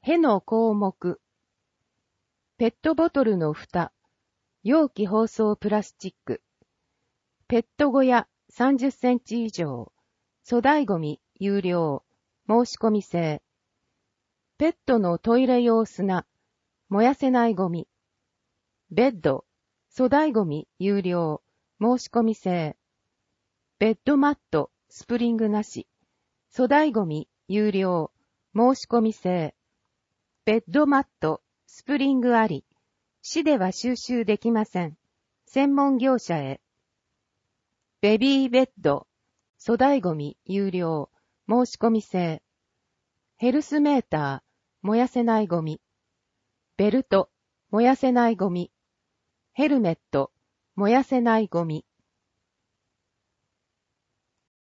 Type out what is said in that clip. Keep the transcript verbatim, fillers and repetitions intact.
への項目。ペットボトルの蓋。容器包装プラスチック。ペット小屋さんじゅっセンチ以上。粗大ゴミ有料。申し込み制。ペットのトイレ用砂。燃やせないゴミ。ベッド。粗大ゴミ有料。申し込み制。ベッドマット。スプリングなし。粗大ゴミ有料。申し込み制。ベッドマット。スプリングあり。市では収集できません。専門業者へ。ベビーベッド。粗大ゴミ有料。申し込み制。ヘルスメーター。燃やせないゴミ。ベルト。燃やせないゴミ。ヘルメット。燃やせないゴミ。